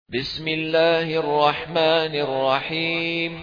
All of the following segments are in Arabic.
بسم الله الرحمن الرحيم.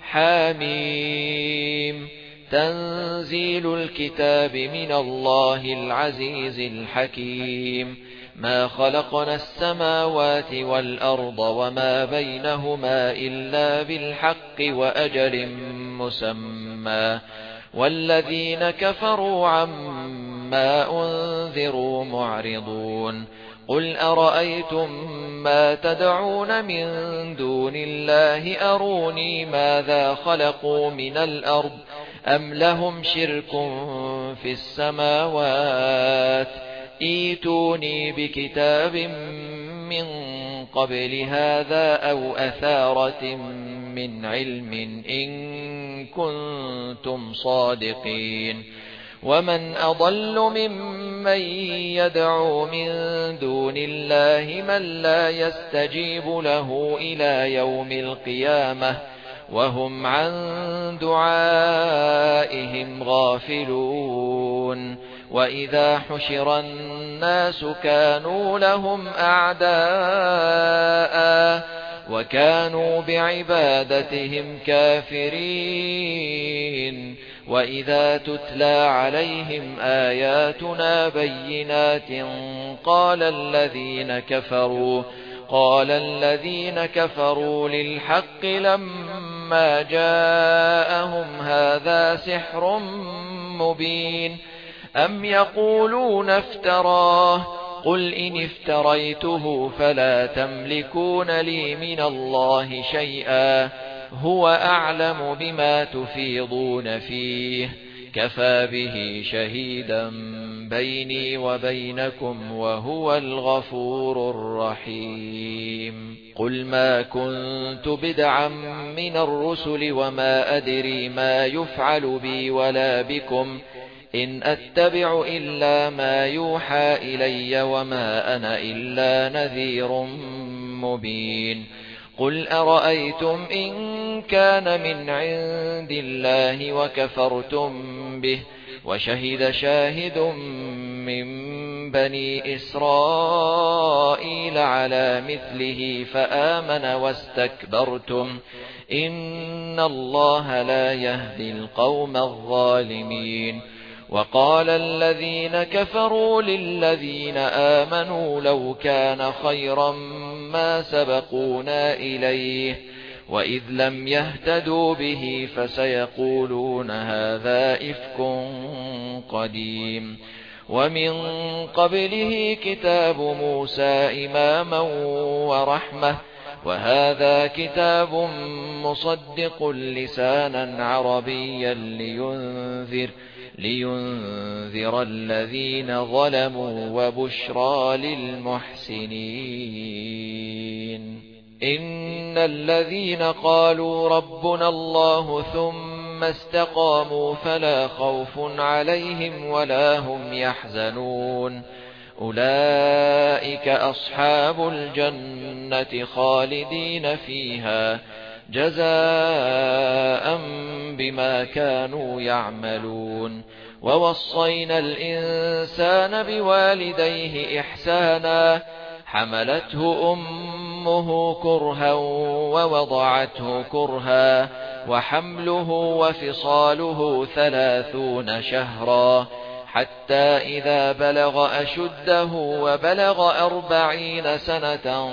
حاميم. تنزيل الكتاب من الله العزيز الحكيم. ما خلقنا السماوات والأرض وما بينهما إلا بالحق وأجل مسمى، والذين كفروا عما أنذروا معرضون. قل أرأيتم ما تدعون من دون الله أروني ماذا خلقوا من الأرض أم لهم شرك في السماوات ائتوني بكتاب من قبل هذا أو أثارة من علم إن كنتم صادقين. ومن أضل ممن يدعو من دون الله من لا يستجيب له إلى يوم القيامة وهم عن دعائهم غافلون. وإذا حشر الناس كانوا لهم أعداء وكانوا بعبادتهم كافرين. وإذا تتلى عليهم آياتنا بينات قال الذين كفروا للحق لما جاءهم هذا سحر مبين. أم يقولون افتراه قل إن افتريته فلا تملكون لي من الله شيئا هو أعلم بما تفيضون فيه كفى به شهيدا بيني وبينكم وهو الغفور الرحيم. قل ما كنت بدعا من الرسل وما أدري ما يفعل بي ولا بكم إن أتبع إلا ما يوحى إلي وما أنا إلا نذير مبين. قل أرأيتم إن كان من عند الله وكفرتم به وشهد شاهد من بني إسرائيل على مثله فآمن واستكبرتم إن الله لا يهدي القوم الظالمين. وقال الذين كفروا للذين آمنوا لو كان خيرا ما سبقونا إليه وإذ لم يهتدوا به فسيقولون هذا إفك قديم. ومن قبله كتاب موسى إماما ورحمة وهذا كتاب مصدق لسانا عربيا لينذر الذين ظلموا وبشرى للمحسنين. إن الذين قالوا ربنا الله ثم استقاموا فلا خوف عليهم ولا هم يحزنون أولئك أصحاب الجنة خالدين فيها جزاء بما كانوا يعملون. ووصينا الإنسان بوالديه إحسانا حملته أمه كرها ووضعته كرها وحمله وفصاله 30 شهرا حتى إذا بلغ أشده وبلغ 40 سنة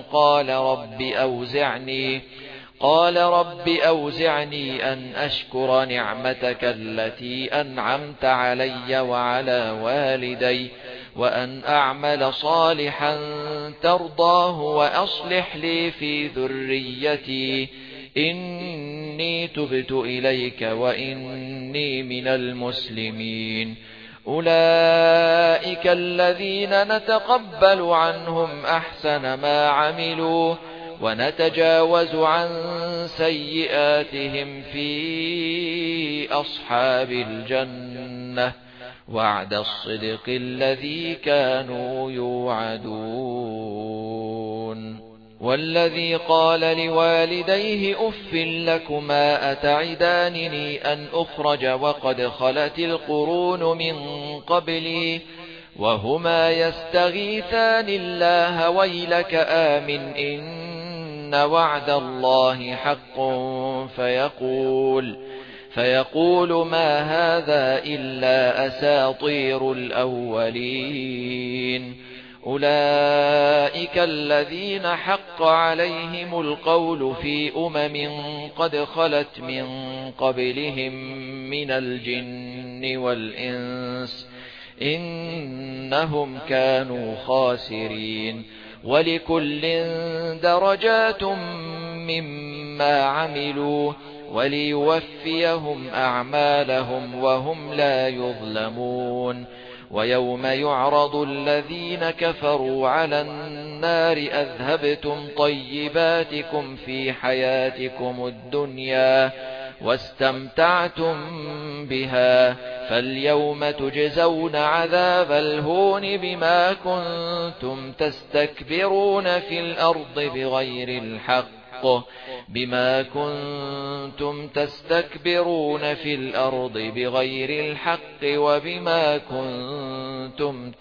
قال رب أوزعني أن أشكر نعمتك التي أنعمت علي وعلى والدي وأن أعمل صالحا ترضاه وأصلح لي في ذريتي إني تبت إليك وإني من المسلمين. أولئك الذين نتقبل عنهم أحسن ما عملوا ونتجاوز عن سيئاتهم في أصحاب الجنة وعد الصدق الذي كانوا يوعدون. والذي قال لوالديه أف لكما أتعدانني أن أخرج وقد خلت القرون من قبلي وهما يستغيثان الله ويلك آمن إن إن وعد الله حق فيقول ما هذا إلا أساطير الأولين. أولئك الذين حق عليهم القول في قد خلت من قبلهم من الجن والإنس إنهم كانوا خاسرين. ولكل درجات مما عملوا وليوفيهم أعمالهم وهم لا يظلمون. ويوم يعرض الذين كفروا على النار أذهبتم طيباتكم في حياتكم الدنيا واستمتعتم بها فاليوم تجزون عذاب الهون بما كنتم تستكبرون في الأرض بغير الحق وبما كنتم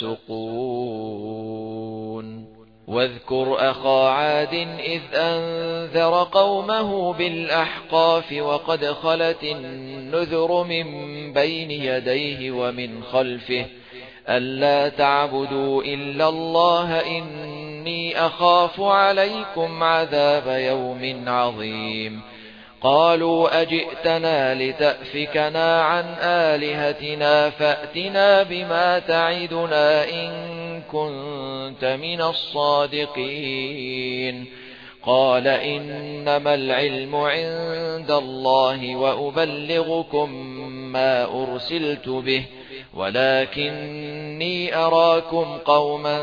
تفسقون. واذكر أخا عاد إذ أنذر قومه بالأحقاف وقد خلت النذر من بين يديه ومن خلفه ألا تعبدوا إلا الله إني أخاف عليكم عذاب يوم عظيم. قالوا أجئتنا لتأفكنا عن آلهتنا فأتنا بما تعدنا إن كنت من الصادقين. قال إنما العلم عند الله وأبلغكم ما أرسلت به ولكني أراكم قوما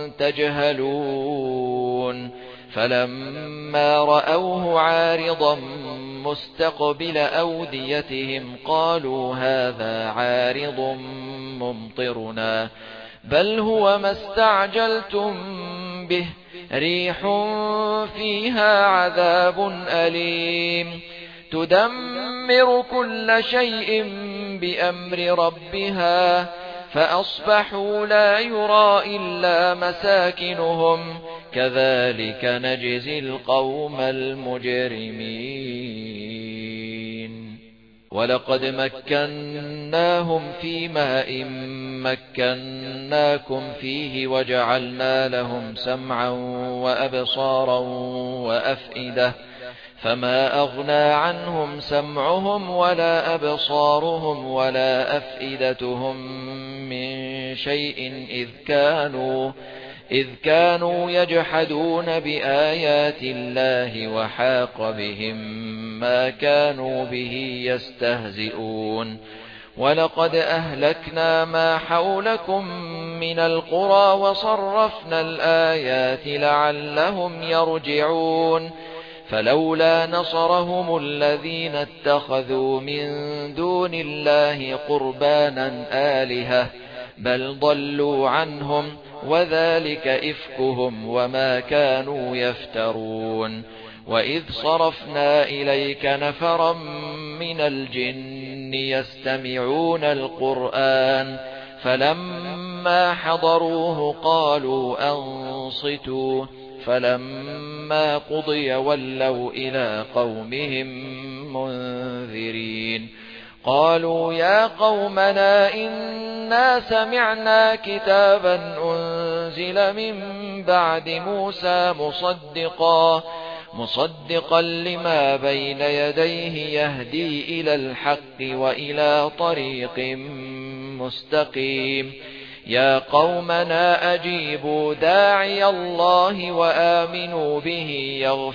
تجهلون. فلما رأوه عارضا مستقبل أوديتهم قالوا هذا عارض ممطرنا بل هو ما استعجلتم به ريح فيها عذاب أليم تدمر كل شيء بأمر ربها فأصبحوا لا يرى إلا مساكنهم كذلك نجزي القوم المجرمين. ولقد مكناهم في ماء مكناكم فيه وجعلنا لهم سمعا وأبصارا وأفئدة فما أغنى عنهم سمعهم ولا أبصارهم ولا أفئدتهم من شيء إذ كانوا يجحدون بآيات الله وحاق بهم ما كانوا به يستهزئون. ولقد أهلكنا ما حولكم من القرى وصرفنا الآيات لعلهم يرجعون. فلولا نصرهم الذين اتخذوا من دون الله قربانا آلهة بل ضلوا عنهم وذلك إفكهم وما كانوا يفترون. وإذ صرفنا إليك نفرا من الجن يستمعون القرآن فلما حضروه قالوا أنصتوا فلما قضي ولوا إلى قومهم منذرين. قالوا يا قومنا إنا سمعنا كتابا أنزل من بعد موسى مصدقا لما بين يديه يهدي إلى الحق وإلى طريق مستقيم. يا قومنا أجيبوا داعي الله وآمنوا به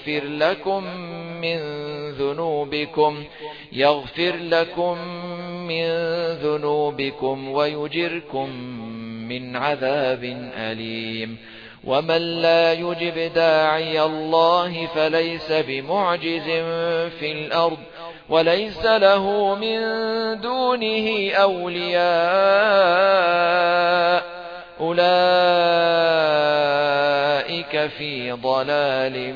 يغفر لكم من ذنوبكم ويجركم من عذاب أليم. ومن لا يجب داعي الله فليس بمعجز في الأرض وليس له من دونه أولياء أولئك في ضلال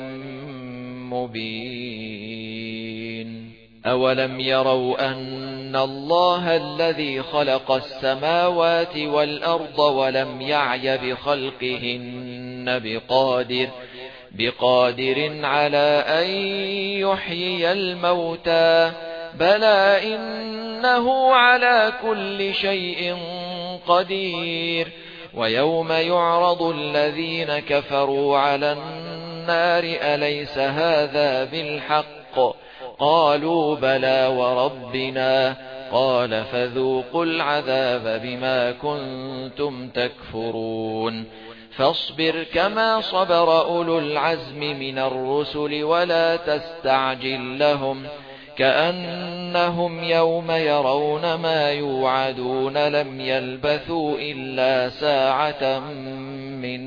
مبين. أولم يروا أن الله الذي خلق السماوات والأرض ولم يعي بخلقهن بقادر على أن يحيي الموتى بلى إنه على كل شيء قدير ويوم يعرض الذين كفروا على النار أليس هذا بالحق قالوا بلى وربنا قال فذوقوا العذاب بما كنتم تكفرون فاصبر كما صبر أولو العزم من الرسل ولا تستعجل لهم كأنهم يوم يرون ما يوعدون لم يلبثوا إلا ساعة من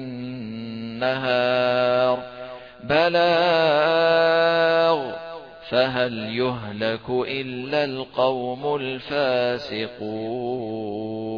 نهار بلاغ فهل يهلك إلا القوم الفاسقون